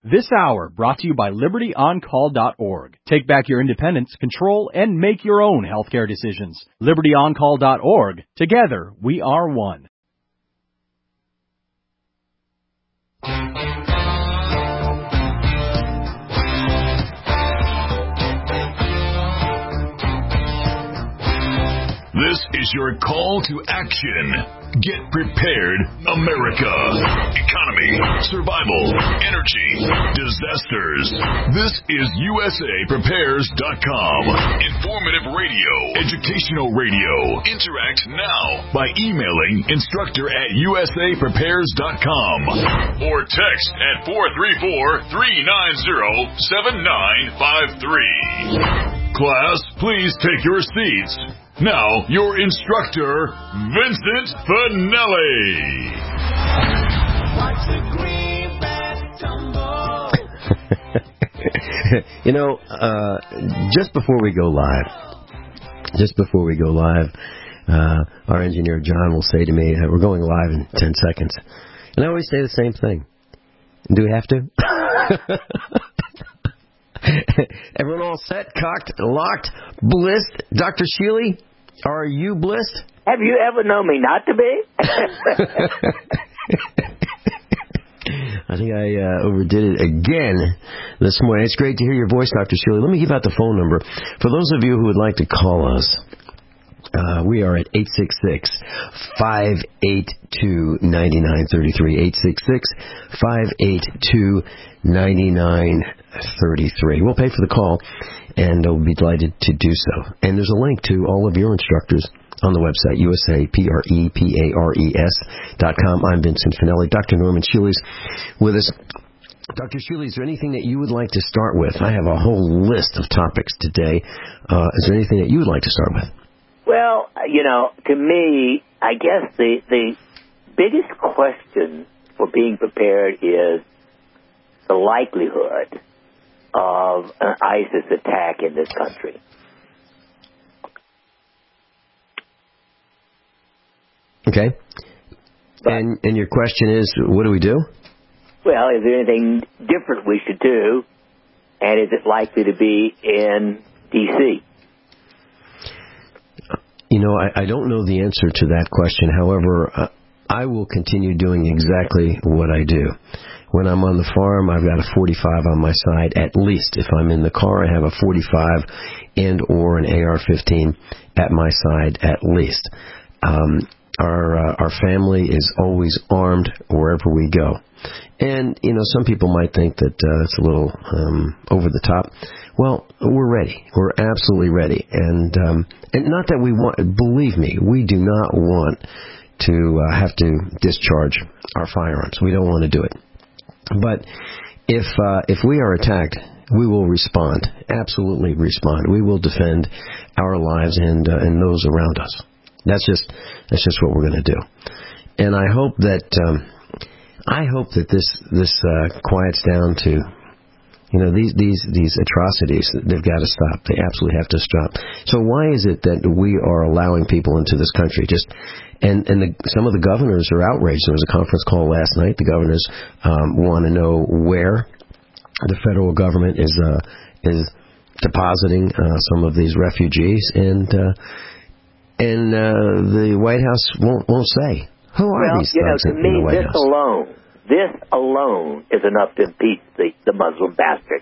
This hour brought to you by LibertyOnCall.org. Take back your independence, control, and make your own healthcare decisions. LibertyOnCall.org. Together, we are one. This is your call to action. Get prepared, America. Economy, survival, energy, disasters. This is USAPrepares.com. Informative radio, educational radio. Interact now by emailing instructor@USAPrepares.com or text at 434-390-7953. Class, please take your seats. Now, your instructor, Vincent Finelli. Watch the greenback tumble. Just before we go live, our engineer John will say to me, we're going live in 10 seconds. And I always say the same thing. Do we have to? Everyone all set, cocked, locked, blissed? Dr. Shealy, are you blissed? Have you ever known me not to be? I think I overdid it again this morning. It's great to hear your voice, Dr. Shealy. Let me give out the phone number. For those of you who would like to call us, we are at 866-582-9933. 866-582-9933. We'll pay for the call, and we'll be delighted to do so. And there's a link to all of your instructors on the website, USAPREPARES.com. I'm Vincent Finelli. Dr. Norman Shealy's with us. Dr. Shealy, is there anything that you would like to start with? I have a whole list of topics today. Is there anything that you would like to start with? Well, to me, I guess the biggest question for being prepared is the likelihood of an ISIS attack in this country. Okay. And your question is, what do we do? Well, is there anything different we should do, and is it likely to be in D.C.? I don't know the answer to that question. However, I will continue doing exactly what I do. When I'm on the farm, I've got a 45 on my side, at least. If I'm in the car, I have a 45 and or an AR-15 at my side, at least. Our family is always armed wherever we go. And, some people might think that it's a little over the top. Well, we're ready. We're absolutely ready. And not that we want, believe me, we do not want to have to discharge our firearms. We don't want to do it. But if we are attacked, we will respond, absolutely respond. We will defend our lives and those around us. That's just what we're going to do. And I hope that this quiets down to, these atrocities. They've got to stop. They absolutely have to stop. So why is it that we are allowing people into this country? Some of the governors are outraged. There was a conference call last night. The governors want to know where the federal government is depositing some of these refugees, and the White House won't say. Who are these thugs in the White House? This alone is enough to impeach the Muslim bastard.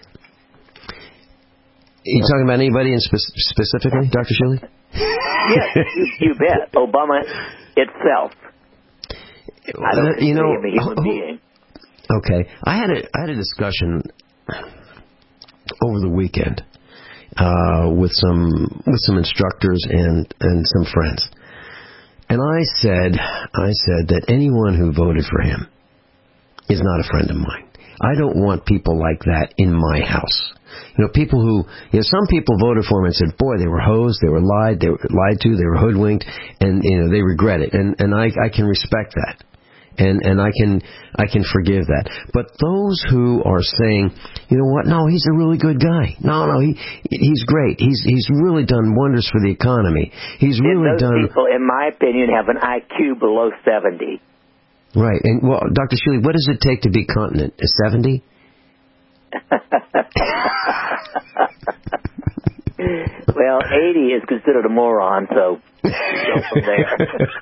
You talking about anybody specifically, Dr. Shealy? Yes, you bet. Obama itself. I don't consider him a human being. Okay, I had a discussion over the weekend with some instructors and some friends, and I said that anyone who voted for him is not a friend of mine. I don't want people like that in my house. People who, some people voted for him and said, boy, they were hosed, they were lied to, they were hoodwinked, and, they regret it. And I can respect that. And I can forgive that. But those who are saying, no, he's a really good guy. No, he's great. He's really done wonders for the economy. He's really done. Those people, in my opinion, have an IQ below 70. Right. And, Dr. Shealy, what does it take to be continent? 70? Well, 80 is considered a moron, so go from there.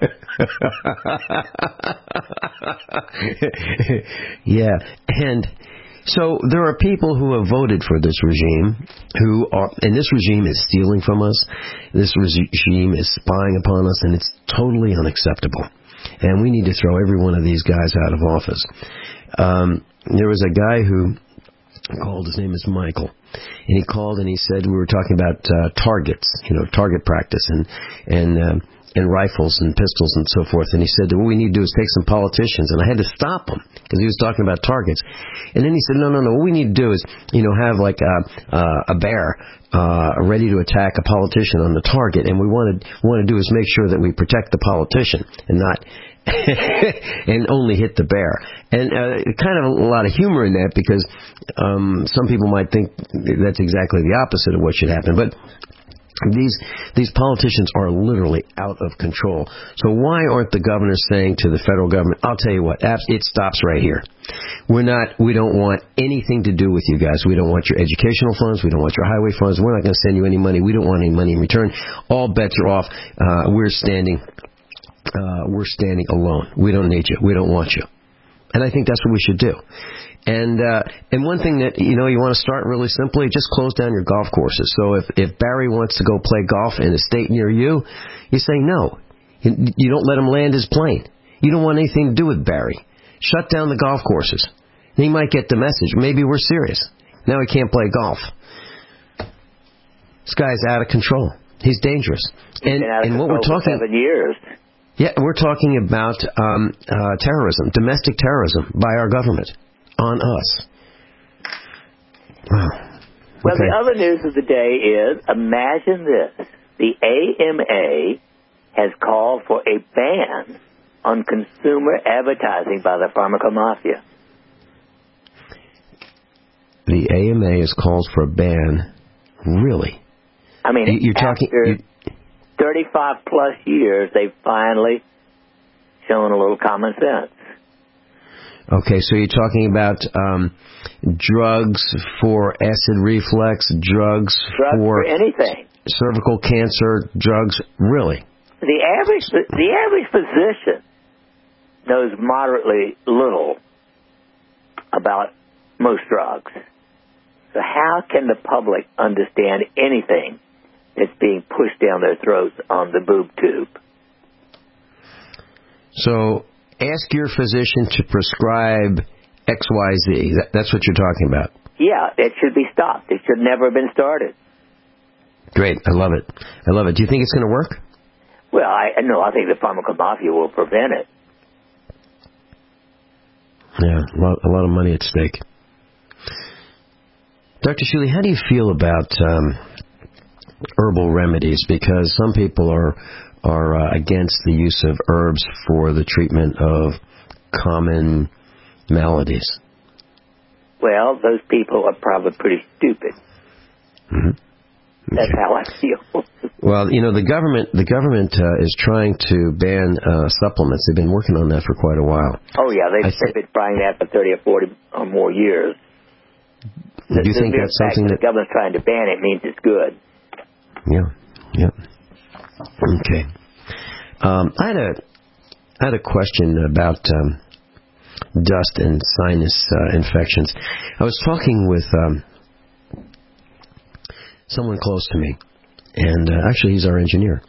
Yeah, and so there are people who have voted for this regime and this regime is stealing from us. This regime is spying upon us, and it's totally unacceptable. And we need to throw every one of these guys out of office. There was a guy who called, his name is Michael, and he called and he said, we were talking about targets, target practice and rifles and pistols and so forth, and he said that what we need to do is take some politicians, and I had to stop him because he was talking about targets, and then he said, no, what we need to do is have like a bear ready to attack a politician on the target, and we want to do is make sure that we protect the politician and not and only hit the bear. And kind of a lot of humor in that, because some people might think that's exactly the opposite of what should happen. But these politicians are literally out of control. So why aren't the governors saying to the federal government, I'll tell you what, it stops right here. We don't want anything to do with you guys. We don't want your educational funds. We don't want your highway funds. We're not going to send you any money. We don't want any money in return. All bets are off. We're standing alone. We don't need you. We don't want you. And I think that's what we should do. And one thing that, you want to start really simply, just close down your golf courses. So if Barry wants to go play golf in a state near you, you say no. You don't let him land his plane. You don't want anything to do with Barry. Shut down the golf courses. And he might get the message. Maybe we're serious. Now he can't play golf. This guy's out of control. He's dangerous. And what we're talking 7 years. Yeah, we're talking about terrorism, domestic terrorism by our government on us. Wow. Well, Okay. the other news of the day is, imagine this. The AMA has called for a ban on consumer advertising by the pharmaco mafia. The AMA has called for a ban. Really? I mean, You're talking... 35 plus years, they've finally shown a little common sense. Okay, so you're talking about drugs for acid reflux, drugs for anything, cervical cancer, drugs. Really? The average physician knows moderately little about most drugs. So how can the public understand anything that's being pushed down their throats on the boob tube? So ask your physician to prescribe XYZ. That's what you're talking about. Yeah, it should be stopped. It should never have been started. Great. I love it. Do you think it's going to work? Well, I think the pharmaco mafia will prevent it. Yeah, a lot of money at stake. Dr. Shuley, how do you feel about herbal remedies? Because some people are against the use of herbs for the treatment of common maladies. Well, those people are probably pretty stupid. Mm-hmm. That's how I feel. Well, the government is trying to ban supplements. They've been working on that for quite a while. Oh, yeah, they've been trying that for 30 or 40 or more years. Do you think that's something that the government's trying to ban it means it's good? Yeah. Okay. I had a question about dust and sinus infections. I was talking with someone close to me, and actually he's our engineer.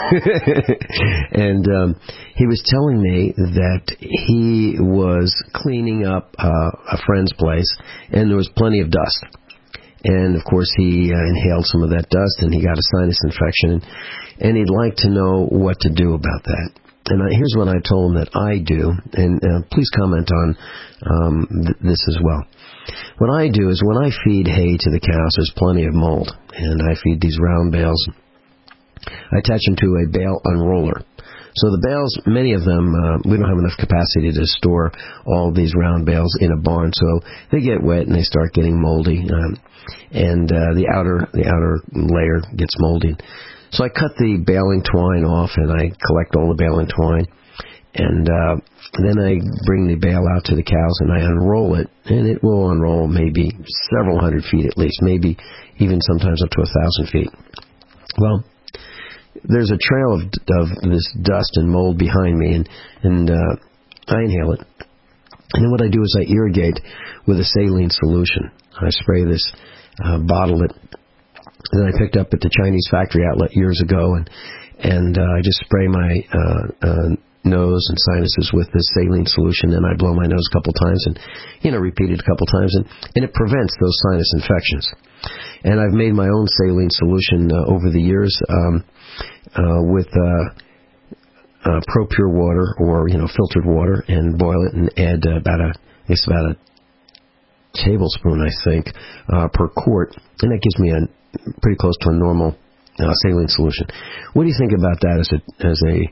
And he was telling me that he was cleaning up a friend's place, and there was plenty of dust. And, of course, he inhaled some of that dust, and he got a sinus infection, and he'd like to know what to do about that. And here's what I told him that I do, and please comment on this as well. What I do is when I feed hay to the cows, there's plenty of mold, and I feed these round bales. I attach them to a bale unroller. So the bales, many of them, we don't have enough capacity to store all these round bales in a barn, so they get wet and they start getting moldy, and the outer layer gets moldy. So I cut the baling twine off, and I collect all the baling twine, And then I bring the bale out to the cows and I unroll it, and it will unroll maybe several hundred feet at least, maybe even sometimes up to 1,000 feet. Well, there's a trail of this dust and mold behind me, and I inhale it. And then what I do is I irrigate with a saline solution. I spray this, bottle it, that I picked up at the Chinese factory outlet years ago, and I just spray my nose and sinuses with this saline solution, and I blow my nose a couple times and, repeat it a couple times, and it prevents those sinus infections. And I've made my own saline solution over the years with ProPure water or, filtered water, and boil it and add about a tablespoon, I think, per quart, and that gives me pretty close to a normal saline solution. What do you think about that as a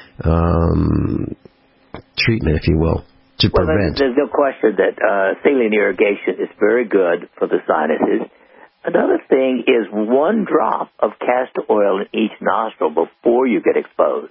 treatment, if you will, to prevent? There's no question that saline irrigation is very good for the sinuses. Another thing is 1 drop of castor oil in each nostril before you get exposed.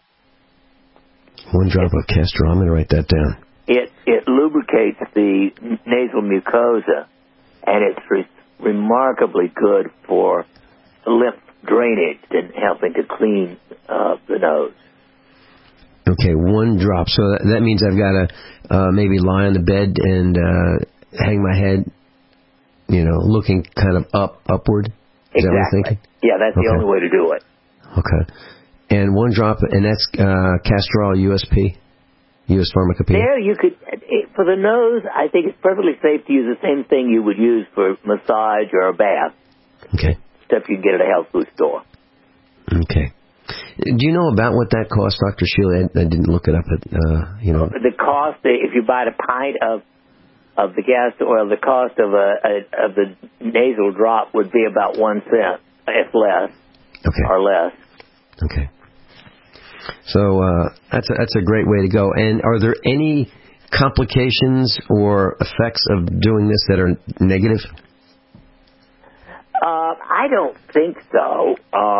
1 drop of castor oil. I'm going to write that down. It lubricates the nasal mucosa, and it's remarkably good for lymph drainage and helping to clean the nose. Okay, 1 drop. So that means I've got to maybe lie on the bed and hang my head, looking kind of upward. Is that what you're thinking? Yeah, that's the only way to do it. Okay. And 1 drop, and that's castor oil USP? U.S. Pharmacopoeia? There you could, for the nose, I think it's perfectly safe to use the same thing you would use for massage or a bath. Okay. Stuff you can get at a health food store. Okay. Do you know about what that costs, Dr. Shealy? I didn't look it up at, The cost, if you buy a pint of the castor oil, the cost of the nasal drop would be about 1 cent, if less, or less. Okay. So that's a great way to go. And are there any complications or effects of doing this that are negative? I don't think so.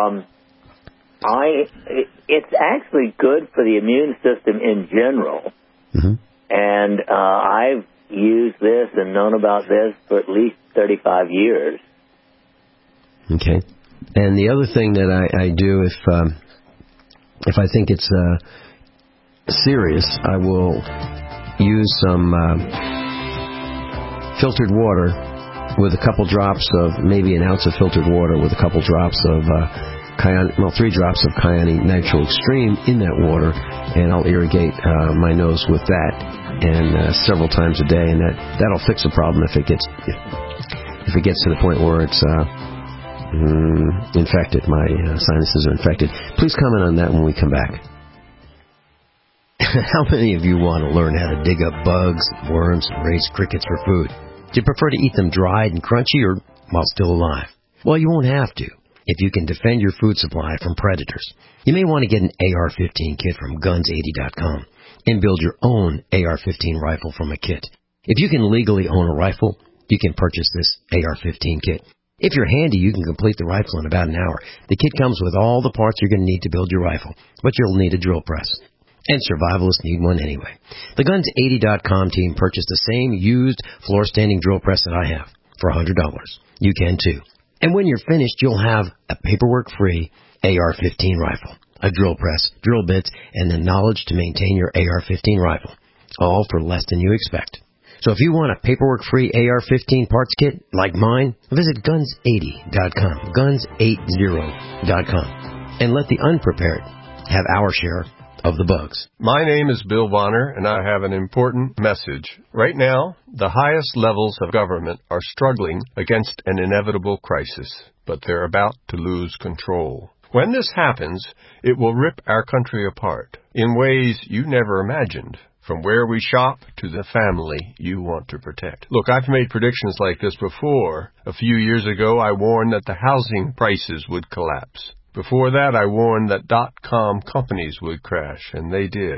It's actually good for the immune system in general. Mm-hmm. And I've used this and known about this for at least 35 years. Okay. And the other thing that I do, if I think it's serious, I will use some filtered water with a couple drops of, maybe an ounce of filtered water with a couple drops of 3 drops of Kyani Nitro Extreme in that water, and I'll irrigate my nose with that, and several times a day, and that'll fix the problem if it gets to the point where it's infected. My sinuses are infected. Please comment on that when we come back. How many of you want to learn how to dig up bugs, worms, and raise crickets for food? Do you prefer to eat them dried and crunchy or while still alive? Well, you won't have to if you can defend your food supply from predators. You may want to get an AR-15 kit from Guns80.com and build your own AR-15 rifle from a kit. If you can legally own a rifle, you can purchase this AR-15 kit. If you're handy, you can complete the rifle in about an hour. The kit comes with all the parts you're going to need to build your rifle, but you'll need a drill press. And survivalists need one anyway. The Guns80.com team purchased the same used floor-standing drill press that I have for $100. You can too. And when you're finished, you'll have a paperwork-free AR-15 rifle, a drill press, drill bits, and the knowledge to maintain your AR-15 rifle, all for less than you expect. So if you want a paperwork-free AR-15 parts kit like mine, visit Guns80.com, Guns80.com, and let the unprepared have our share of the bugs. My name is Bill Bonner, and I have an important message. Right now, the highest levels of government are struggling against an inevitable crisis, but they're about to lose control. When this happens, it will rip our country apart in ways you never imagined. From where we shop to the family you want to protect. Look, I've made predictions like this before. A few years ago, I warned that the housing prices would collapse. Before that, I warned that .com companies would crash, and they did.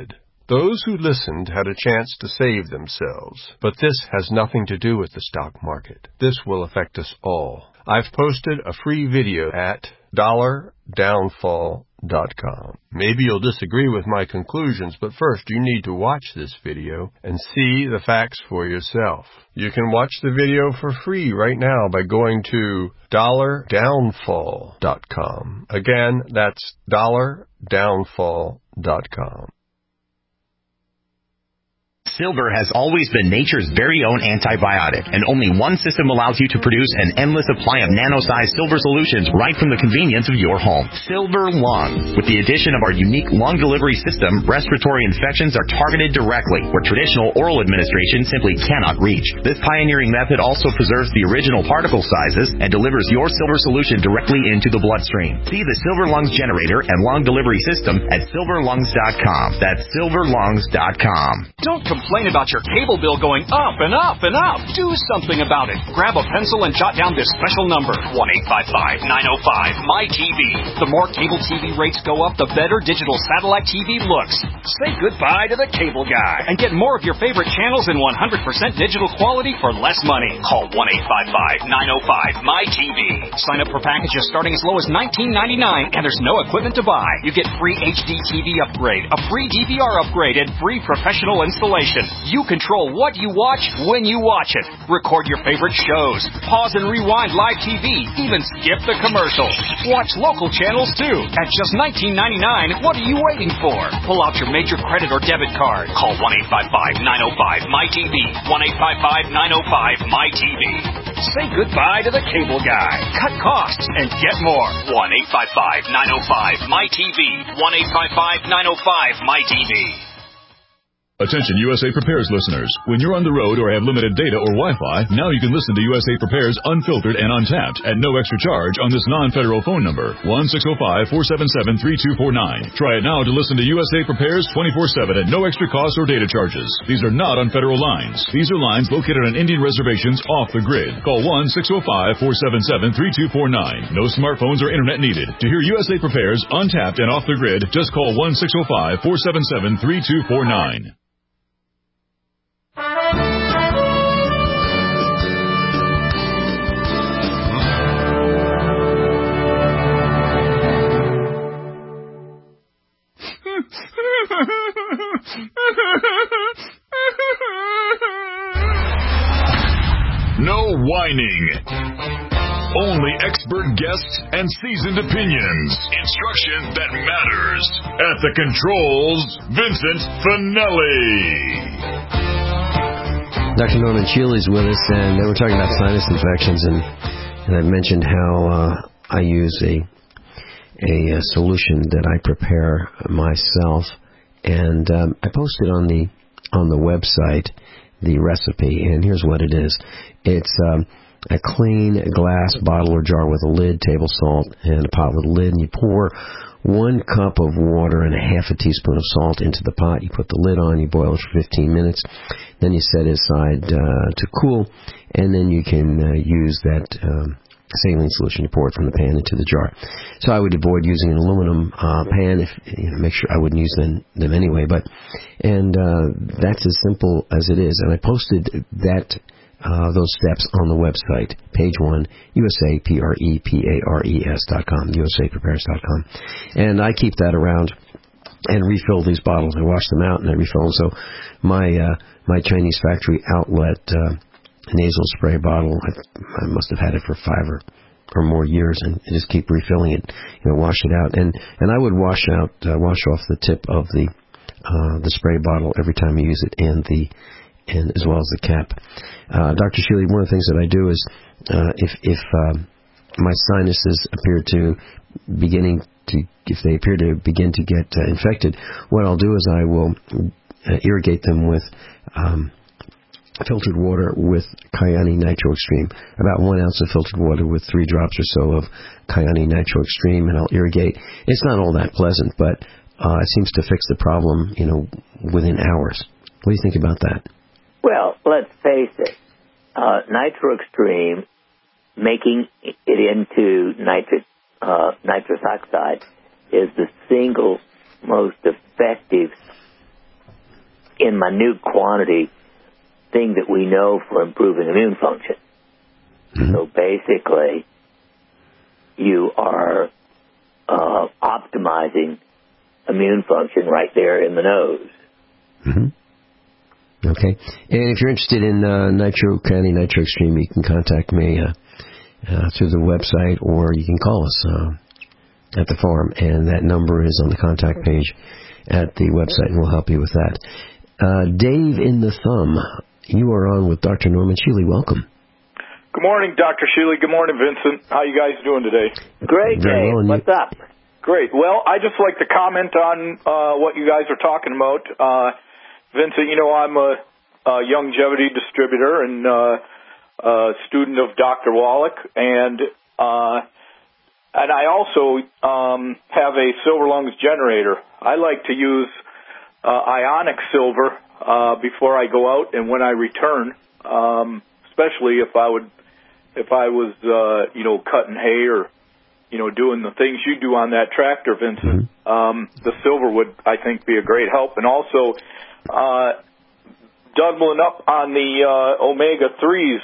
Those who listened had a chance to save themselves. But this has nothing to do with the stock market. This will affect us all. I've posted a free video at $downfall.com. Maybe you'll disagree with my conclusions, but first you need to watch this video and see the facts for yourself. You can watch the video for free right now by going to $downfall.com. Again, that's $downfall.com. Silver has always been nature's very own antibiotic, and only one system allows you to produce an endless supply of nano-sized silver solutions right from the convenience of your home. Silver Lung. With the addition of our unique lung delivery system, respiratory infections are targeted directly, where traditional oral administration simply cannot reach. This pioneering method also preserves the original particle sizes and delivers your silver solution directly into the bloodstream. See the Silver Lungs generator and lung delivery system at silverlungs.com. That's silverlungs.com. Don't complain about your cable bill going up and up and up. Do something about it. Grab a pencil and jot down this special number, 1-855-905-MY-TV. The more cable TV rates go up, the better digital satellite TV looks. Say goodbye to the cable guy and get more of your favorite channels in 100% digital quality for less money. Call 1-855-905-MY-TV. Sign up for packages starting as low as $19.99, and there's no equipment to buy. You get free HD TV upgrade, a free DVR upgrade, and free professional installation. You control what you watch when you watch it. Record your favorite shows. Pause and rewind live TV. Even skip the commercials. Watch local channels too. At just $19.99, what are you waiting for? Pull out your major credit or debit card. Call 1-855-905-MY-TV. 1-855-905-MY-TV. Say goodbye to the cable guy. Cut costs and get more. 1-855-905-MY-TV. 1-855-905-MY-TV. Attention USA Prepares listeners. When you're on the road or have limited data or Wi-Fi, now you can listen to USA Prepares unfiltered and untapped at no extra charge on this non-federal phone number, 1-605-477-3249. Try it now to listen to USA Prepares 24/7 at no extra cost or data charges. These are not on federal lines. These are lines located on Indian reservations off the grid. Call 1-605-477-3249. No smartphones or internet needed. To hear USA Prepares untapped and off the grid, just call 1-605-477-3249. No whining. Only expert guests and seasoned opinions. Instruction that matters. At the controls, Vincent Finelli. Dr. Norman Shealy's with us, and we're talking about sinus infections, and I've mentioned how I use a solution that I prepare myself, and I posted on the website the recipe, and here's what it is. It's a clean glass bottle or jar with a lid, table salt, and a pot with a lid, and you pour 1 cup of water and a half a teaspoon of salt into the pot. You put the lid on, you boil it for 15 minutes, then you set it aside to cool, and then you can use that saline solution. You pour it from the pan into the jar. So I would avoid using an aluminum pan. If make sure I wouldn't use them anyway. And that's as simple as it is. And I posted those steps on the website, page 1, USAPREPARES.com, USAPrepares.com. And I keep that around and refill these bottles. I wash them out and I refill them. So my Chinese factory outlet nasal spray bottle, I must have had it for 5 or more years, and I just keep refilling it, wash it out, and I would wash off the tip of the spray bottle every time you use it, and as well as the cap. Dr. Shealy, one of the things that I do is if my sinuses appear to begin to get infected, what I'll do is I will irrigate them with filtered water with Kyani Nitro Extreme, about 1 ounce of filtered water with 3 drops or so of Kyani Nitro Extreme, and I'll irrigate. It's not all that pleasant, but it seems to fix the problem, within hours. What do you think about that? Well, let's face it. Nitro Extreme, making it into nitrous oxide, is the single most effective in minute quantity thing that we know for improving immune function. So basically, you are optimizing immune function right there in the nose. Okay. And if you're interested in Nitro County Nitro Extreme, you can contact me through the website, or you can call us at the farm, and that number is on the contact page at the website, and we'll help you with that. Dave in the Thumb, you are on with Dr. Norman Shealy. Welcome. Good morning, Dr. Shealy. Good morning, Vincent. How you guys doing today? Great, Dave. Well, what's up? Great. Well, I just like to comment on what you guys are talking about. Vincent, you know, I'm a longevity distributor and a student of Dr. Wallach, and I also have a Silver Lungs generator. I like to use ionic silver before I go out and when I return, especially if I was cutting hay or doing the things you do on that tractor, Vincent. The silver would, I think, be a great help, and also doubling up on the omega-3s,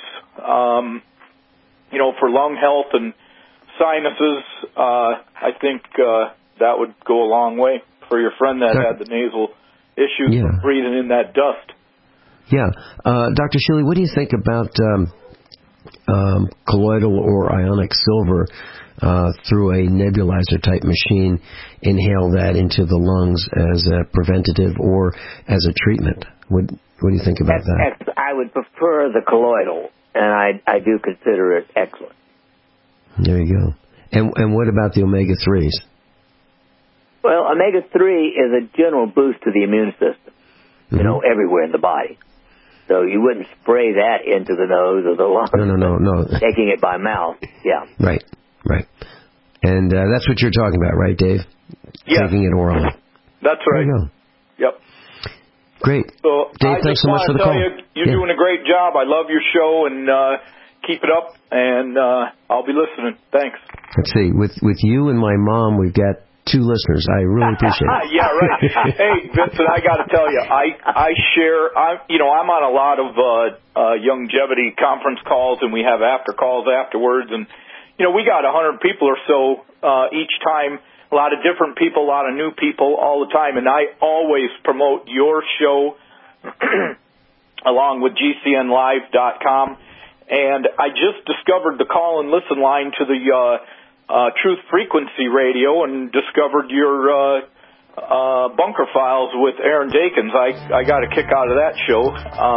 for lung health and sinuses. I think that would go a long way for your friend that had the nasal issues from breathing in that dust. Yeah. Dr. Shealy, what do you think about colloidal or ionic silver through a nebulizer-type machine, inhale that into the lungs as a preventative or as a treatment? What do you think about that? I would prefer the colloidal, and I do consider it excellent. There you go. And what about the omega-3s? Well, omega-3 is a general boost to the immune system, everywhere in the body. So you wouldn't spray that into the nose or the lungs. No. Taking it by mouth, yeah. Right. And that's what you're talking about, right, Dave? Yeah. Taking it orally. That's right. There you go. Yep. Great. So Dave, thanks so much for the call. You're doing a great job. I love your show, and keep it up, and I'll be listening. Thanks. Let's see. With you and my mom, we've got 2 listeners. I really appreciate it. Yeah, right. Hey, Vincent, I got to tell you, I share. I'm on a lot of longevity conference calls, and we have after calls afterwards, and we got 100 people or so each time. A lot of different people, a lot of new people all the time, and I always promote your show along with GCNlive.com. And I just discovered the call and listen line to the Truth Frequency Radio and discovered your Bunker Files with Aaron Dakins. I got a kick out of that show.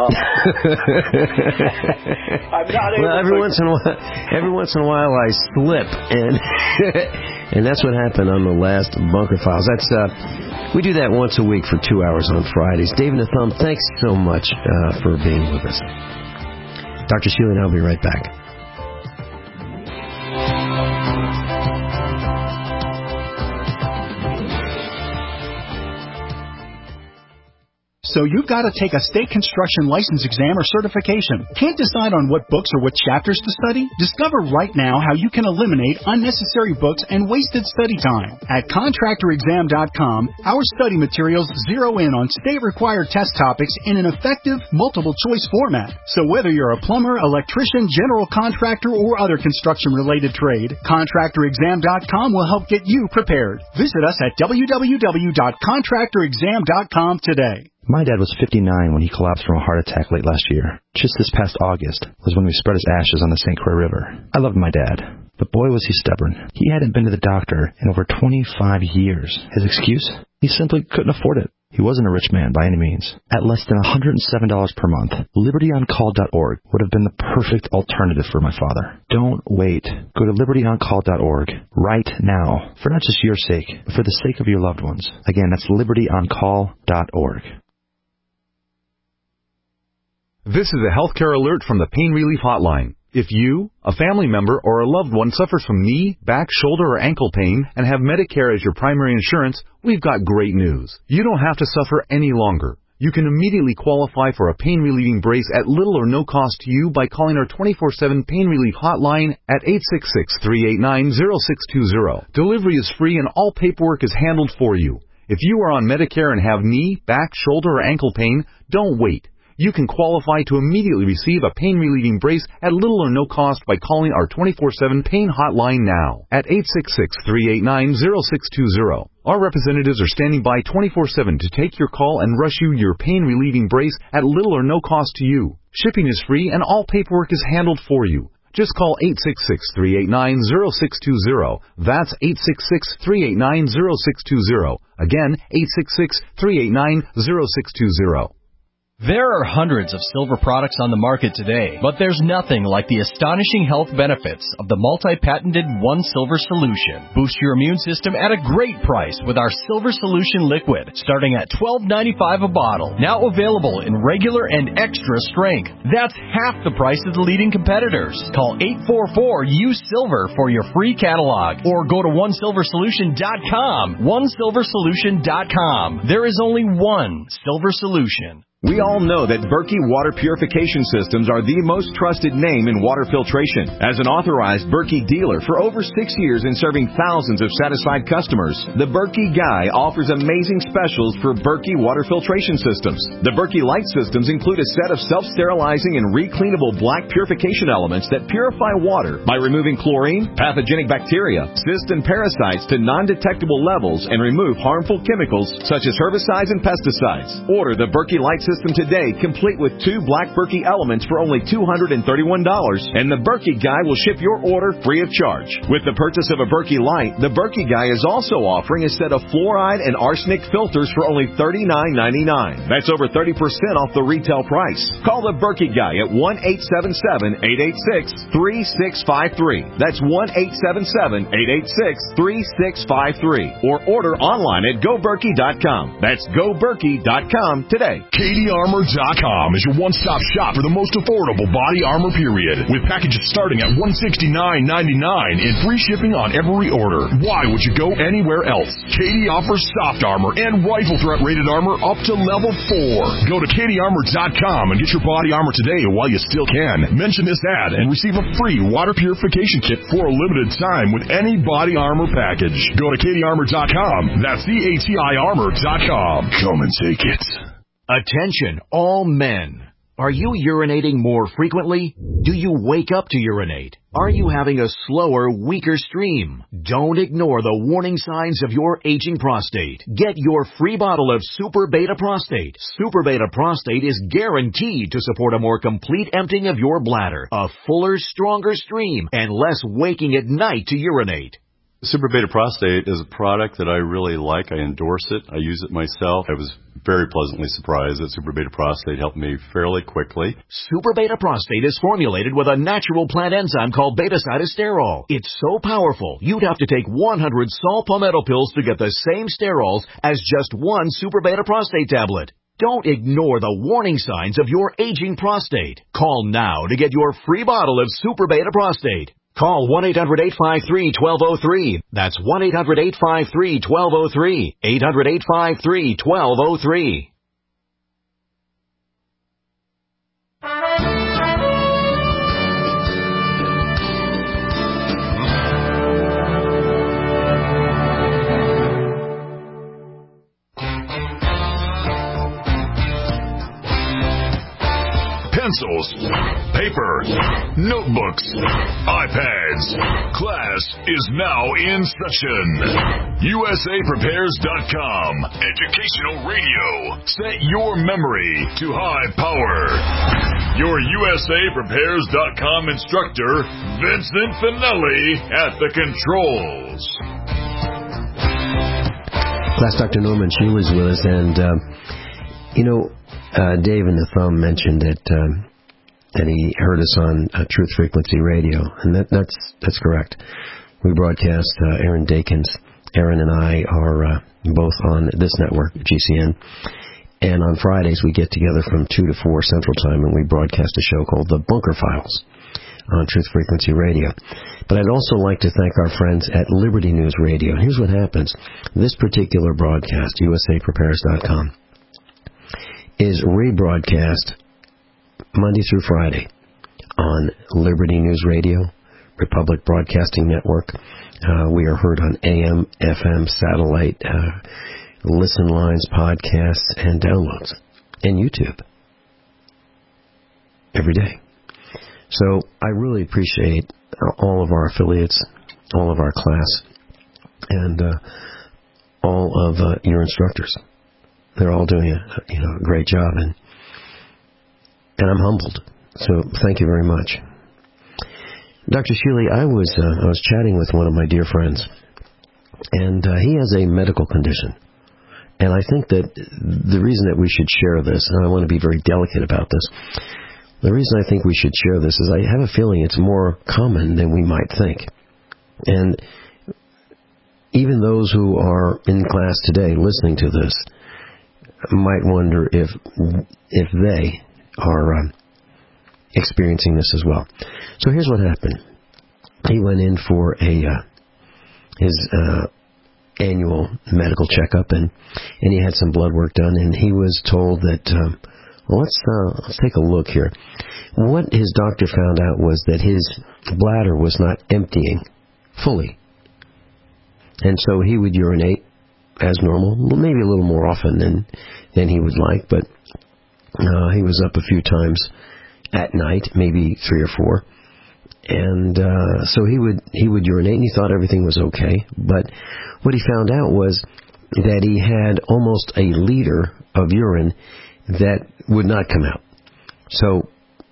I'm not able every once in a while I slip, and and that's what happened on the last Bunker Files. That's we do that once a week for 2 hours on Fridays. Dave and the Thumb, thanks so much for being with us. Dr. Shealy and I'll be right back. So you've got to take a state construction license exam or certification. Can't decide on what books or what chapters to study? Discover right now how you can eliminate unnecessary books and wasted study time. At contractorexam.com, our study materials zero in on state-required test topics in an effective, multiple-choice format. So whether you're a plumber, electrician, general contractor, or other construction-related trade, contractorexam.com will help get you prepared. Visit us at www.contractorexam.com today. My dad was 59 when he collapsed from a heart attack late last year. Just this past August was when we spread his ashes on the St. Croix River. I loved my dad, but boy was he stubborn. He hadn't been to the doctor in over 25 years. His excuse? He simply couldn't afford it. He wasn't a rich man by any means. At less than $107 per month, LibertyOnCall.org would have been the perfect alternative for my father. Don't wait. Go to LibertyOnCall.org right now, for not just your sake, but for the sake of your loved ones. Again, that's LibertyOnCall.org. This is a healthcare alert from the Pain Relief Hotline. If you, a family member, or a loved one suffers from knee, back, shoulder, or ankle pain and have Medicare as your primary insurance, we've got great news. You don't have to suffer any longer. You can immediately qualify for a pain-relieving brace at little or no cost to you by calling our 24/7 Pain Relief Hotline at 866-389-0620. Delivery is free and all paperwork is handled for you. If you are on Medicare and have knee, back, shoulder, or ankle pain, don't wait. You can qualify to immediately receive a pain-relieving brace at little or no cost by calling our 24/7 pain hotline now at 866-389-0620. Our representatives are standing by 24/7 to take your call and rush you your pain-relieving brace at little or no cost to you. Shipping is free and all paperwork is handled for you. Just call 866-389-0620. That's 866-389-0620. Again, 866-389-0620. There are hundreds of silver products on the market today, but there's nothing like the astonishing health benefits of the multi-patented One Silver Solution. Boost your immune system at a great price with our Silver Solution Liquid, starting at $12.95 a bottle. Now available in regular and extra strength. That's half the price of the leading competitors. Call 844-U-SILVER for your free catalog, or go to OneSilverSolution.com. OneSilverSolution.com. There is only one Silver Solution. We all know that Berkey Water Purification Systems are the most trusted name in water filtration. As an authorized Berkey dealer for over 6 years and serving thousands of satisfied customers, the Berkey Guy offers amazing specials for Berkey Water Filtration Systems. The Berkey Light Systems include a set of self-sterilizing and recleanable black purification elements that purify water by removing chlorine, pathogenic bacteria, cysts, and parasites to non-detectable levels and remove harmful chemicals such as herbicides and pesticides. Order the Berkey Light System today, complete with 2 black Berkey elements for only $231, and the Berkey Guy will ship your order free of charge. With the purchase of a Berkey Light, the Berkey Guy is also offering a set of fluoride and arsenic filters for only $39.99. That's over 30% off the retail price. Call the Berkey Guy at 1-877-886-3653. That's 1-877-886-3653. Or order online at GoBerkey.com. That's GoBerkey.com today. CatieArmor.com is your one-stop shop for the most affordable body armor period, with packages starting at $169.99 and free shipping on every order. Why would you go anywhere else? Katie offers soft armor and rifle threat rated armor up to level 4. Go to CatieArmor.com and get your body armor today while you still can. Mention this ad and receive a free water purification kit for a limited time with any body armor package. Go to CatieArmor.com. That's CatieArmor.com. Come and take it. Attention, all men. Are you urinating more frequently? Do you wake up to urinate? Are you having a slower, weaker stream? Don't ignore the warning signs of your aging prostate. Get your free bottle of Super Beta Prostate. Super Beta Prostate is guaranteed to support a more complete emptying of your bladder, a fuller, stronger stream, and less waking at night to urinate. Super Beta Prostate is a product that I really like. I endorse it. I use it myself. I was very pleasantly surprised that Super Beta Prostate helped me fairly quickly. Super Beta Prostate is formulated with a natural plant enzyme called beta-cytosterol. It's so powerful, you'd have to take 100 salt palmetto pills to get the same sterols as just one Super Beta Prostate tablet. Don't ignore the warning signs of your aging prostate. Call now to get your free bottle of Super Beta Prostate. Call 1-800-853-1203. That's 1-800-853-1203. 800-853-1203. Pencils, paper, notebooks, iPads. Class is now in session. USAPrepares.com. Educational radio. Set your memory to high power. Your USAPrepares.com instructor, Vincent Finelli, at the controls. Class Dr. Norman Shealy's with us, and, Dave in the Thumb mentioned that he heard us on Truth Frequency Radio, and that's correct. We broadcast Aaron Dakins. Aaron and I are both on this network, GCN, and on Fridays we get together from 2 to 4 Central Time, and we broadcast a show called The Bunker Files on Truth Frequency Radio. But I'd also like to thank our friends at Liberty News Radio. And here's what happens. This particular broadcast, USAPrepares.com, is rebroadcast Monday through Friday on Liberty News Radio, Republic Broadcasting Network. We are heard on AM, FM, satellite, listen lines, podcasts, and downloads, and YouTube every day. So I really appreciate all of our affiliates, all of our class, and all of your instructors. They're all doing a great job, and I'm humbled. So thank you very much. Dr. Shealy, I was chatting with one of my dear friends, and he has a medical condition. And I think that the reason that we should share this, and I want to be very delicate about this, the reason I think we should share this is I have a feeling it's more common than we might think. And even those who are in class today listening to this might wonder if they are experiencing this as well. So here's what happened. He went in for his annual medical checkup, and he had some blood work done, and he was told that, let's take a look here. What his doctor found out was that his bladder was not emptying fully. And so he would urinate as normal, maybe a little more often than he would like, but he was up a few times at night, maybe 3 or 4. And so he would urinate, and he thought everything was okay. But what he found out was that he had almost a liter of urine that would not come out. So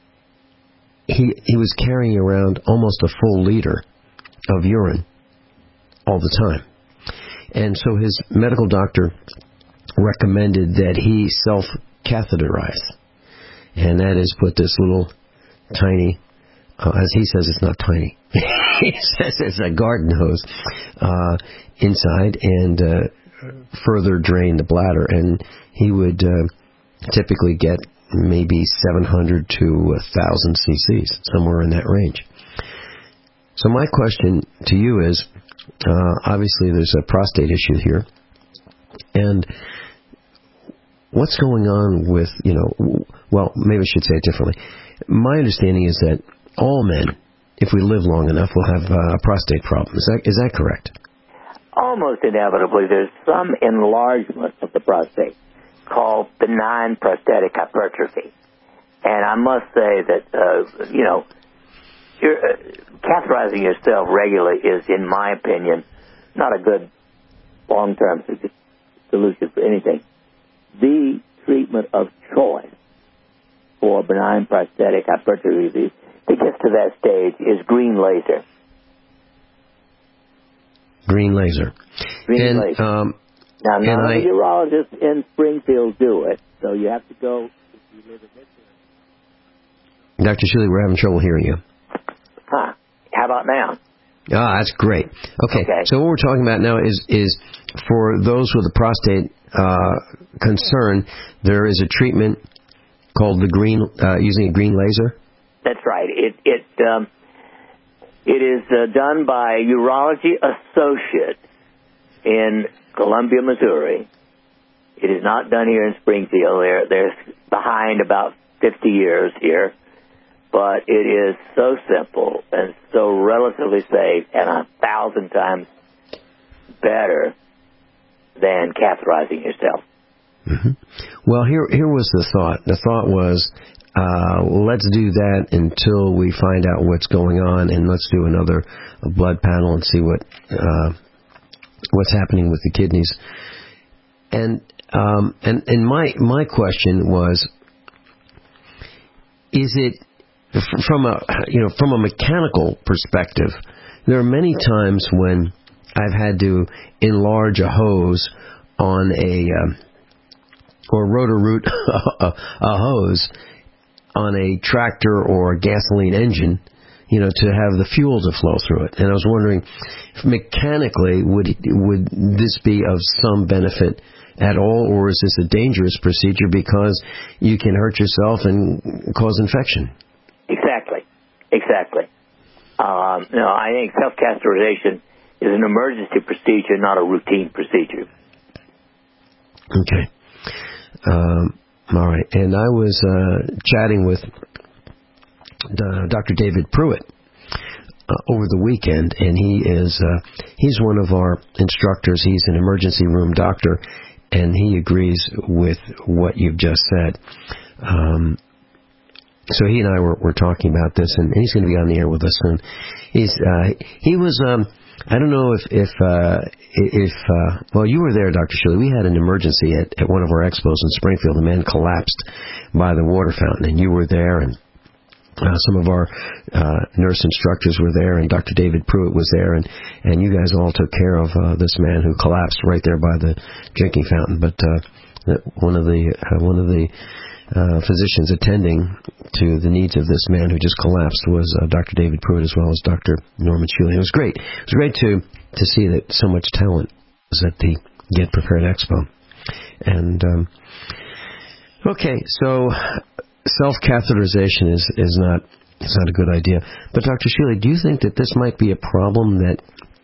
he was carrying around almost a full liter of urine all the time. And so his medical doctor recommended that he self-catheterize. And that is put this little tiny, as he says, it's not tiny. He says it's a garden hose inside and further drain the bladder. And he would typically get maybe 700 to 1,000 cc's, somewhere in that range. So my question to you is, obviously there's a prostate issue here. And what's going on with, well, maybe I should say it differently. My understanding is that all men, if we live long enough, will have a prostate problem. Is that correct? Almost inevitably, there's some enlargement of the prostate called benign prostatic hypertrophy. And I must say that, catheterizing yourself regularly is, in my opinion, not a good long-term solution for anything. The treatment of choice for benign prostatic hypertrophy that gets to that stage is green laser. Green laser. Green laser. Now, none of the urologists in Springfield do it, so you have to go if you live in this area. Dr. Shealy, we're having trouble hearing you. Huh. How about now? Ah, that's great. Okay. So what we're talking about now is for those with a prostate concern, there is a treatment called using a green laser. That's right. It is done by a urology associate in Columbia, Missouri. It is not done here in Springfield. They're behind about 50 years here. But it is so simple and so relatively safe and 1,000 times better than catheterizing yourself. Mm-hmm. Well, here was the thought. The thought was, let's do that until we find out what's going on, and let's do another blood panel and see what's happening with the kidneys. And my question was, is it from a mechanical perspective? There are many times when I've had to enlarge a hose on or rotor-root a hose on a tractor or a gasoline engine, to have the fuel to flow through it. And I was wondering, if mechanically, would this be of some benefit at all, or is this a dangerous procedure because you can hurt yourself and cause infection? Exactly. No, I think self-catheterization is an emergency procedure, not a routine procedure. Okay. All right. And I was chatting with Dr. David Pruitt over the weekend, and he's one of our instructors. He's an emergency room doctor, and he agrees with what you've just said. So he and I were talking about this, and he's going to be on the air with us soon. He was I don't know if well, you were there, Dr. Shirley. We had an emergency at one of our expos in Springfield. A man collapsed by the water fountain, and you were there, and some of our nurse instructors were there, and Dr. David Pruitt was there, and you guys all took care of this man who collapsed right there by the drinking fountain. But one of the physicians attending to the needs of this man who just collapsed was Dr. David Pruitt, as well as Dr. Norman Schuling. It was great. It was great to see that so much talent was at the Get Prepared Expo. And okay, so self-catheterization is not a good idea. But Dr. Shealy, do you think that this might be a problem that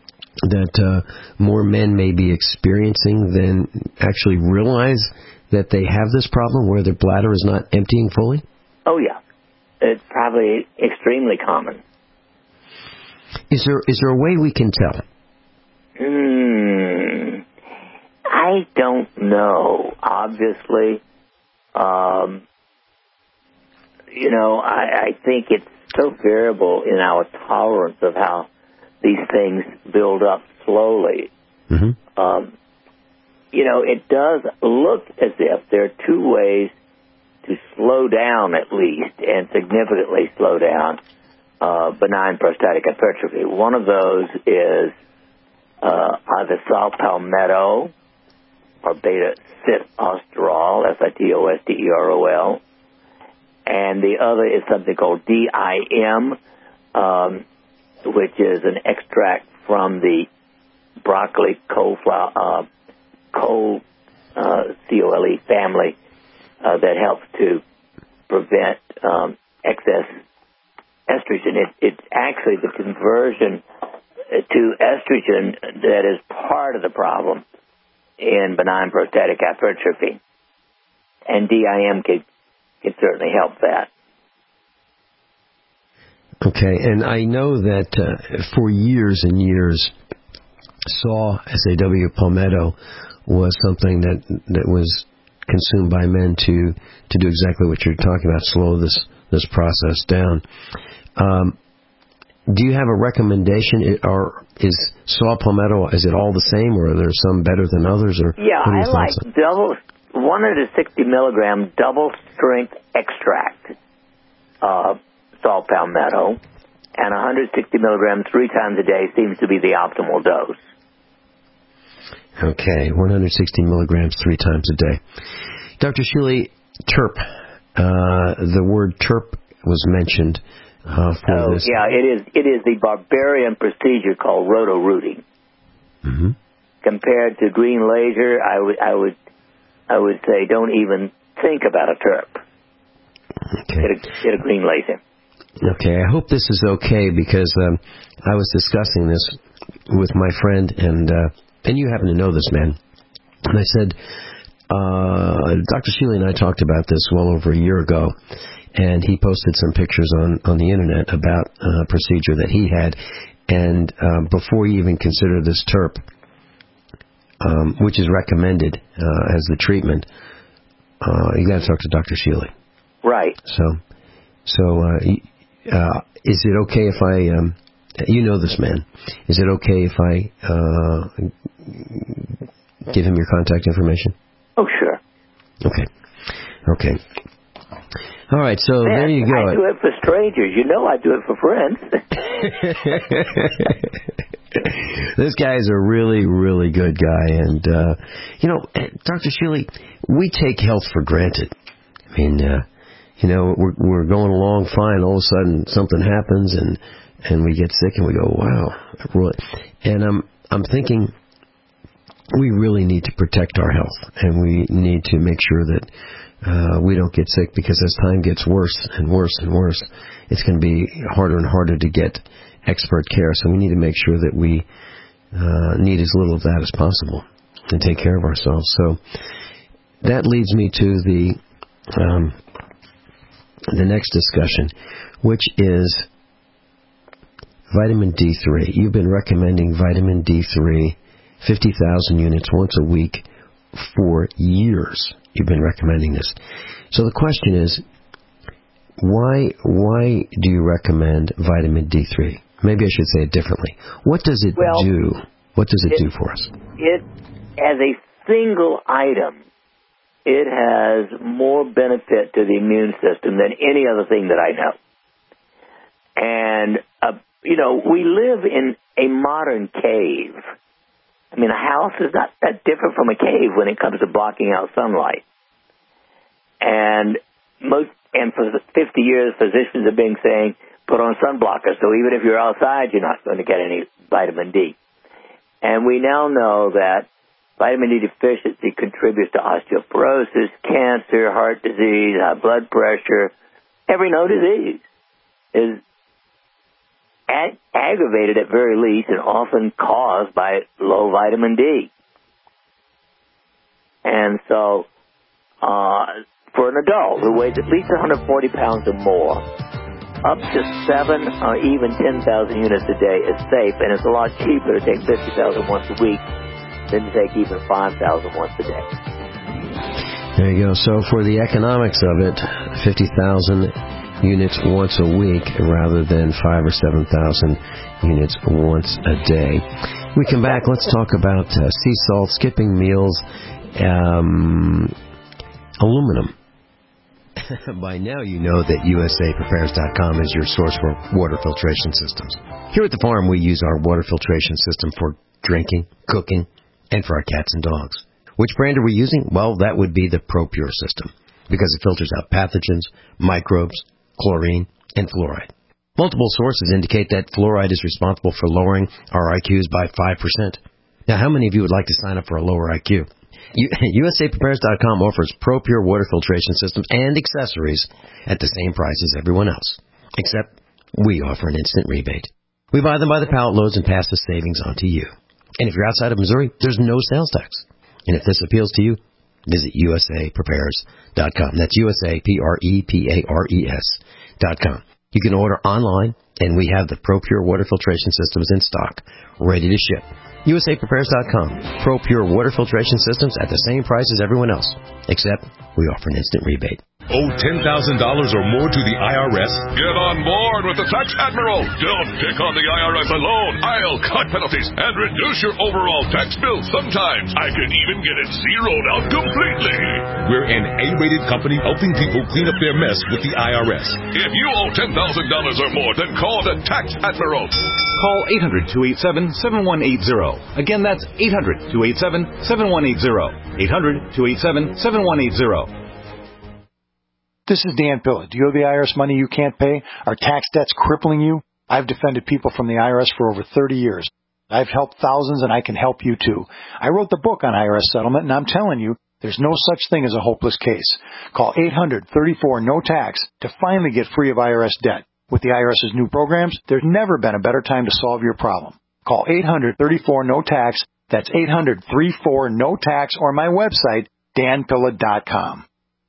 more men may be experiencing than actually realize that they have this problem where their bladder is not emptying fully? Oh, yeah. It's probably extremely common. Is there a way we can tell? I don't know. Obviously, I think it's so variable in our tolerance of how these things build up slowly. Mm-hmm. It does look as if there are two ways to slow down, at least, and significantly slow down benign prostatic hypertrophy. One of those is either saw palmetto or beta-sitosterol, S-I-T-O-S-T-E-R-O-L, and the other is something called DIM, which is an extract from the broccoli cole C-O-L-E family that helps to prevent excess estrogen. It's actually the conversion to estrogen that is part of the problem in benign prostatic hypertrophy. And DIM can certainly help that. Okay, and I know that for years and years, SAW, SAW, palmetto, was something that was consumed by men to do exactly what you're talking about, slow this process down. Do you have a recommendation, or is SAW, palmetto, is it all the same, or are there some better than others? Or yeah, I like 160 milligram double strength extract SAW, palmetto, and 160 milligrams 3 times a day seems to be the optimal dose. Okay, 160 milligrams 3 times a day. Dr. Shealy, TERP. The word TERP was mentioned for this. Yeah, it is the barbarian procedure called roto-rooting. Mm-hmm. Compared to green laser, I would say don't even think about a TERP. Okay. Get a green laser. Okay, I hope this is okay because I was discussing this with my friend, and you happen to know this man. And I said, Dr. Shealy and I talked about this well over a year ago, and he posted some pictures on the internet about a procedure that he had. And before you even consider this TERP, which is recommended as the treatment, you got to talk to Dr. Shealy. Right. So is it okay if I, you know this man, is it okay if I give him your contact information? Oh, sure. Okay. All right, so there you go. I do it for strangers. You know I do it for friends. This guy is a really, really good guy. And, Dr. Shealy, we take health for granted. I mean, we're going along fine. All of a sudden, something happens, and we get sick, and we go, wow. And I'm thinking we really need to protect our health, and we need to make sure that we don't get sick, because as time gets worse and worse and worse, it's going to be harder and harder to get expert care. So we need to make sure that we need as little of that as possible and take care of ourselves. So that leads me to the next discussion, which is vitamin D3. You've been recommending vitamin D3, 50,000 units once a week. for years. You've been recommending this. So the question is, why do you recommend vitamin D3? Maybe I should say it differently. What does it do? What does it do for us? It, as a single item, it has more benefit to the immune system than any other thing that I know. And, we live in a modern cave. I mean, a house is not that different from a cave when it comes to blocking out sunlight. And for 50 years, physicians have been saying, put on sunblockers, so even if you're outside, you're not going to get any vitamin D. And we now know that vitamin D deficiency contributes to osteoporosis, cancer, heart disease, high blood pressure. Every known disease is aggravated at very least and often caused by low vitamin D. And so for an adult who weighs at least 140 pounds or more, up to 7 or even 10,000 units a day is safe, and it's a lot cheaper to take 50,000 once a week than to take even 5,000 once a day. There you go. So for the economics of it, 50,000 units once a week rather than 5,000 or 7,000 units once a day. We come back, let's talk about sea salt, skipping meals, aluminum. By now you know that USAPrepares.com is your source for water filtration systems. Here at the farm we use our water filtration system for drinking, cooking, and for our cats and dogs. Which brand are we using? Well, that would be the ProPure system, because it filters out pathogens, microbes, chlorine, and fluoride. Multiple sources indicate that fluoride is responsible for lowering our IQs by 5%. Now, how many of you would like to sign up for a lower IQ? USAPrepares.com offers ProPure water filtration systems and accessories at the same price as everyone else, except we offer an instant rebate. We buy them by the pallet loads and pass the savings on to you. And if you're outside of Missouri, there's no sales tax. And if this appeals to you, visit USAPrepares.com. That's USAPREPARES.com. You can order online, and we have the ProPure water filtration systems in stock, ready to ship. USAPrepares.com. ProPure water filtration systems at the same price as everyone else, except we offer an instant rebate. Owe $10,000 or more to the IRS? Get on board with the Tax Admiral. Don't pick on the IRS alone. I'll cut penalties and reduce your overall tax bill. Sometimes I can even get it zeroed out completely. We're an A-rated company helping people clean up their mess with the IRS. If you owe $10,000 or more, then call the Tax Admiral. Call 800-287-7180. Again, that's 800-287-7180. 800-287-7180. This is Dan Pilla. Do you owe the IRS money you can't pay? Are tax debts crippling you? I've defended people from the IRS for over 30 years. I've helped thousands, and I can help you too. I wrote the book on IRS settlement, and I'm telling you, there's no such thing as a hopeless case. Call 800-34-NO-TAX to finally get free of IRS debt. With the IRS's new programs, there's never been a better time to solve your problem. Call 800-34-NO-TAX. That's 800-34-NO-TAX, or my website, danpilla.com.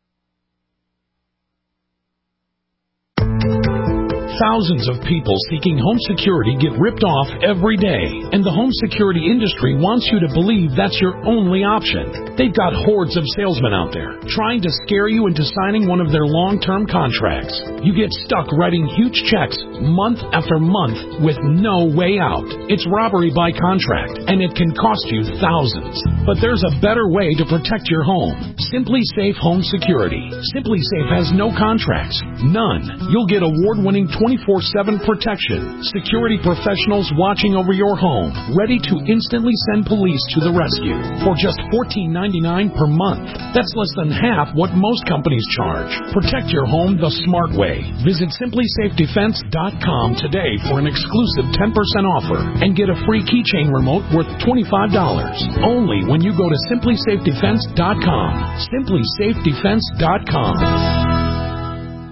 Thousands of people seeking home security get ripped off every day, and the home security industry wants you to believe that's your only option. They've got hordes of salesmen out there trying to scare you into signing one of their long-term contracts. You get stuck writing huge checks month after month with no way out. It's robbery by contract, and it can cost you thousands. But there's a better way to protect your home. Simply Safe Home Security. Simply Safe has no contracts. None. You'll get award-winning 24/7 protection. Security professionals watching over your home, ready to instantly send police to the rescue for just $14.99 per month. That's less than half what most companies charge. Protect your home the smart way. Visit SimplySafeDefense.com today for an exclusive 10% offer and get a free keychain remote worth $25. Only when you go to SimplySafeDefense.com. SimplySafeDefense.com.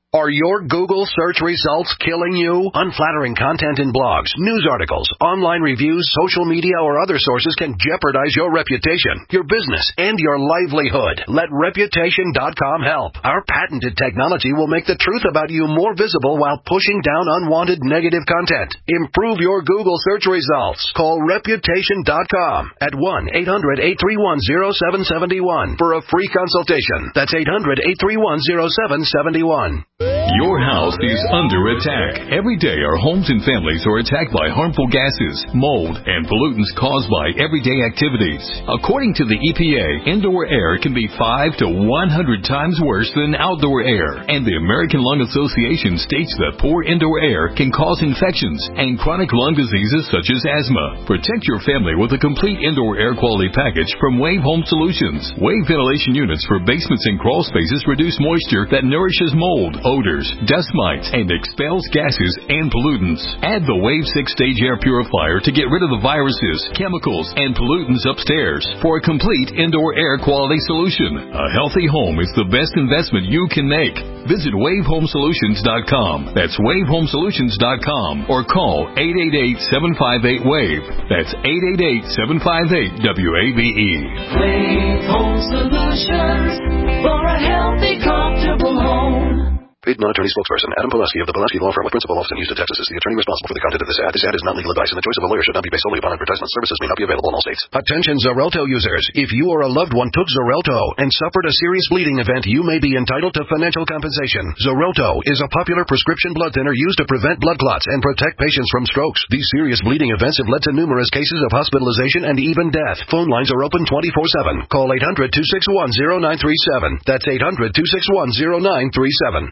Are your Google search results killing you? Unflattering content in blogs, news articles, online reviews, social media, or other sources can jeopardize your reputation, your business, and your livelihood. Let Reputation.com help. Our patented technology will make the truth about you more visible while pushing down unwanted negative content. Improve your Google search results. Call Reputation.com at 1-800-831-0771 for a free consultation. That's 800-831-0771. Your house is under attack. Every day our homes and families are attacked by harmful gases, mold, and pollutants caused by everyday activities. According to the EPA, indoor air can be 5 to 100 times worse than outdoor air. And the American Lung Association states that poor indoor air can cause infections and chronic lung diseases such as asthma. Protect your family with a complete indoor air quality package from Wave Home Solutions. Wave ventilation units for basements and crawl spaces reduce moisture that nourishes mold, odors, dust mites, and expels gases and pollutants. Add the Wave 6-stage air purifier to get rid of the viruses, chemicals, and pollutants upstairs for a complete indoor air quality solution. A healthy home is the best investment you can make. Visit WaveHomeSolutions.com. That's WaveHomeSolutions.com or call 888-758-WAVE. That's 888-758-WAVE. Wave Home Solutions for a healthy, comfortable home. Paid non-attorney spokesperson Adam Pulaski of the Pulaski Law Firm with principal office in Houston, Texas is the attorney responsible for the content of this ad. This ad is not legal advice, and the choice of a lawyer should not be based solely upon advertisement. Services may not be available in all states. Attention Xarelto users. If you or a loved one took Xarelto and suffered a serious bleeding event, you may be entitled to financial compensation. Xarelto is a popular prescription blood thinner used to prevent blood clots and protect patients from strokes. These serious bleeding events have led to numerous cases of hospitalization and even death. Phone lines are open 24/7. Call 800-261-0937. That's 800-261-0937.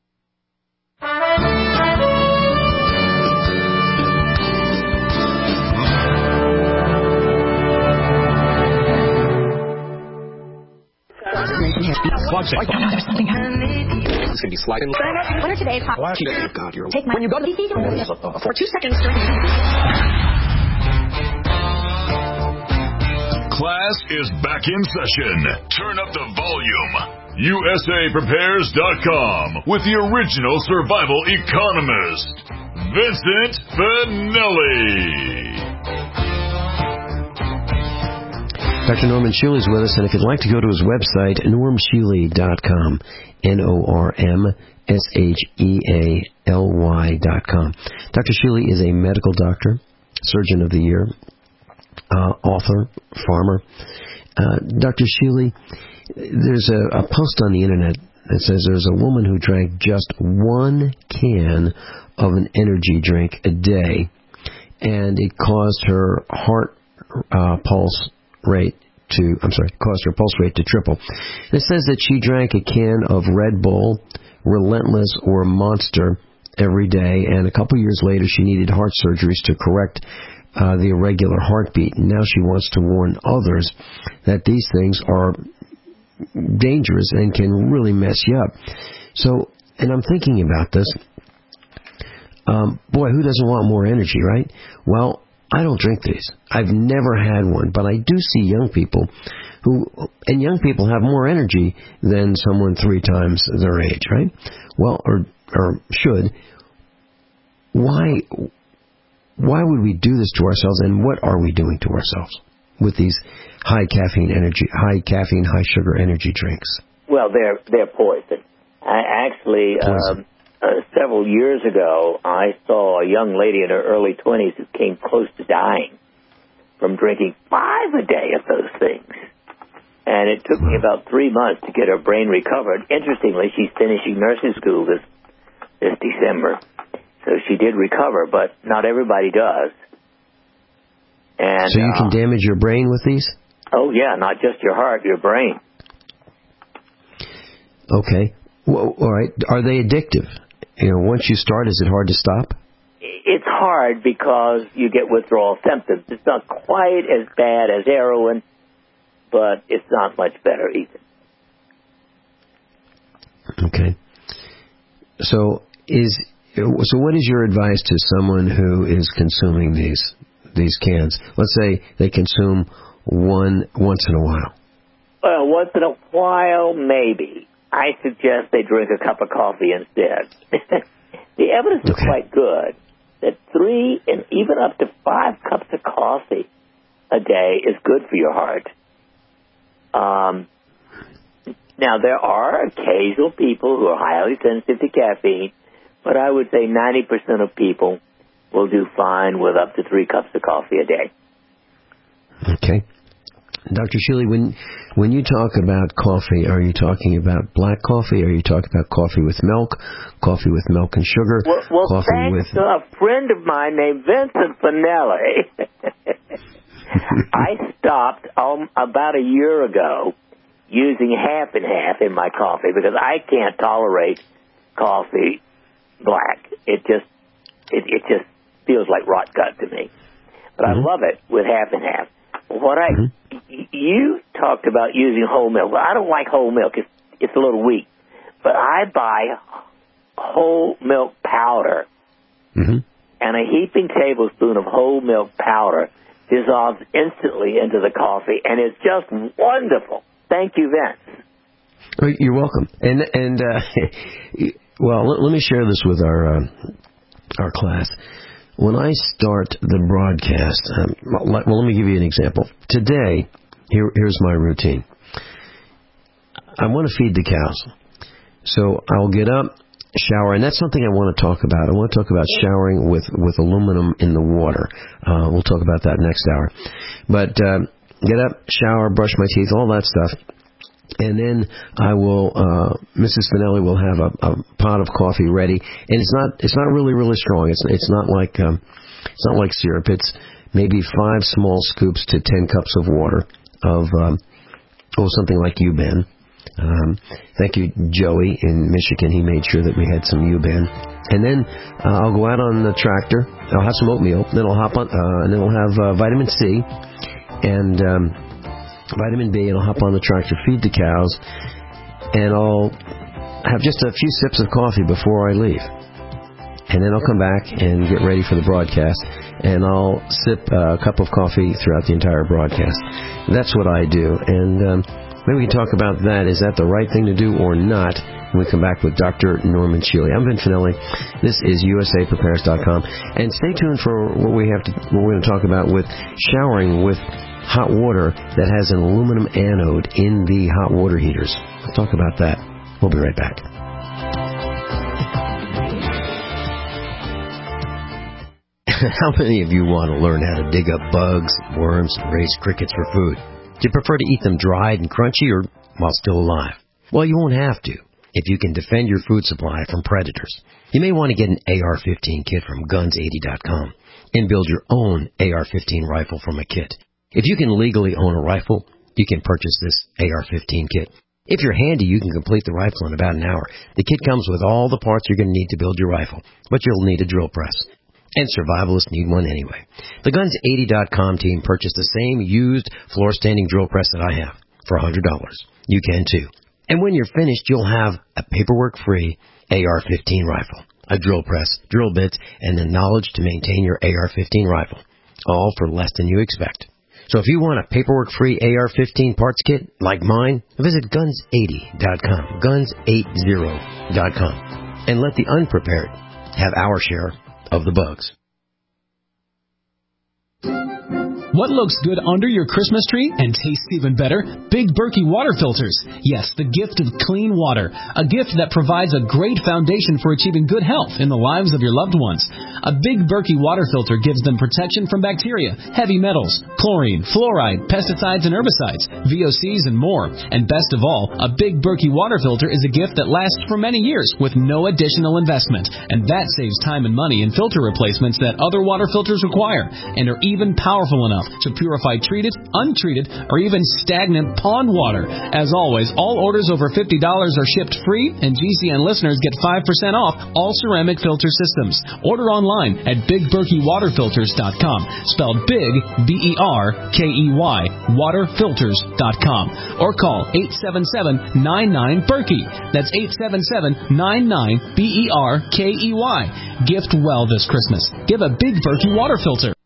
It's going to be sliding. What are today's hot? God, you're Take my when you go to the PC for 2 seconds. Class is back in session. Turn up the volume. USAPrepares.com with the original survival economist, Vincent Finelli. Dr. Norman Schuele is with us, and if you'd like to go to his website, normschuele.com, NORMSHEALY.com. Dr. Schuele is a medical doctor, surgeon of the year, author, farmer. Dr. Schuele, there's a post on the internet that says there's a woman who drank just 1 can of an energy drink a day, and it caused her pulse rate to triple. It says that she drank a can of Red Bull, Relentless, or Monster every day, and a couple years later she needed heart surgeries to correct the irregular heartbeat. And now she wants to warn others that these things are dangerous and can really mess you up. So, and I'm thinking about this. Boy, who doesn't want more energy, right? Well, I don't drink these. I've never had one, but I do see young people and young people have more energy than someone 3 times their age, right? Well, or should. Why would we do this to ourselves, and what are we doing to ourselves with these high caffeine, high sugar energy drinks? Well, they're poison. Several years ago, I saw a young lady in her early 20s who came close to dying from drinking 5 a day of those things. And it took me about 3 months to get her brain recovered. Interestingly, she's finishing nursing school this December. So she did recover, but not everybody does. And so you can damage your brain with these? Oh, yeah, not just your heart, your brain. Okay. Well, all right. Are they addictive? Once you start, is it hard to stop? It's hard because you get withdrawal symptoms. It's not quite as bad as heroin, but it's not much better either. Okay. So what is your advice to someone who is consuming these cans? Let's say they consume one once in a while. Well, once in a while, maybe. I suggest they drink a cup of coffee instead. The evidence is quite good that 3 and even up to 5 cups of coffee a day is good for your heart. Now, there are occasional people who are highly sensitive to caffeine, but I would say 90% of people will do fine with up to 3 cups of coffee a day. Okay. Dr. Shealy, when you talk about coffee, are you talking about black coffee? Are you talking about coffee with milk and sugar? Well, thanks to a friend of mine named Vincent Finelli, I stopped about a year ago using half and half in my coffee because I can't tolerate coffee black. It just feels like rot gut to me. But I love it with half and half. You talked about using whole milk. Well, I don't like whole milk. It's a little weak. But I buy whole milk powder, and a heaping tablespoon of whole milk powder dissolves instantly into the coffee, and it's just wonderful. Thank you, Vince. You're welcome. And well, let me share this with our class. When I start the broadcast, let me give you an example. Today, here's my routine. I want to feed the cows. So I'll get up, shower, and that's something I want to talk about. I want to talk about showering with aluminum in the water. We'll talk about that next hour. But get up, shower, brush my teeth, all that stuff. And then I will, Mrs. Finelli will have a pot of coffee ready, and it's not really strong. It's not like syrup. It's maybe 5 small scoops to 10 cups of water of something like UBen. Thank you, Joey in Michigan. He made sure that we had some UBen. And then I'll go out on the tractor. I'll have some oatmeal. Then I'll hop on, and then we'll have vitamin C and vitamin B, and I'll hop on the tractor, feed the cows, and I'll have just a few sips of coffee before I leave. And then I'll come back and get ready for the broadcast, and I'll sip a cup of coffee throughout the entire broadcast. That's what I do, and maybe we can talk about that. Is that the right thing to do or not? When we come back with Dr. Norman Shealy. I'm Vin Finelli. This is USAPrepares.com, and stay tuned for what we're going to talk about with showering with hot water that has an aluminum anode in the hot water heaters. We'll talk about that. We'll be right back. How many of you want to learn how to dig up bugs, worms, and raise crickets for food? Do you prefer to eat them dried and crunchy or while still alive? Well, you won't have to if you can defend your food supply from predators. You may want to get an AR-15 kit from Guns80.com and build your own AR-15 rifle from a kit. If you can legally own a rifle, you can purchase this AR-15 kit. If you're handy, you can complete the rifle in about an hour. The kit comes with all the parts you're going to need to build your rifle, but you'll need a drill press. And survivalists need one anyway. The Guns80.com team purchased the same used floor-standing drill press that I have for $100. You can too. And when you're finished, you'll have a paperwork-free AR-15 rifle, a drill press, drill bits, and the knowledge to maintain your AR-15 rifle, all for less than you expect. So if you want a paperwork-free AR-15 parts kit like mine, visit Guns80.com, Guns80.com, and let the unprepared have our share of the bugs. What looks good under your Christmas tree and tastes even better? Big Berkey water filters. Yes, the gift of clean water. A gift that provides a great foundation for achieving good health in the lives of your loved ones. A Big Berkey water filter gives them protection from bacteria, heavy metals, chlorine, fluoride, pesticides and herbicides, VOCs and more. And best of all, a Big Berkey water filter is a gift that lasts for many years with no additional investment. And that saves time and money in filter replacements that other water filters require and are even powerful enough to purify treated, untreated, or even stagnant pond water. As always, all orders over $50 are shipped free, and GCN listeners get 5% off all ceramic filter systems. Order online at BigBerkeyWaterFilters.com, spelled Big, B-E-R-K-E-Y, waterfilters.com, or call 877-99-BERKEY. That's 877-99-BERKEY. Gift well this Christmas. Give a Big Berkey water filter.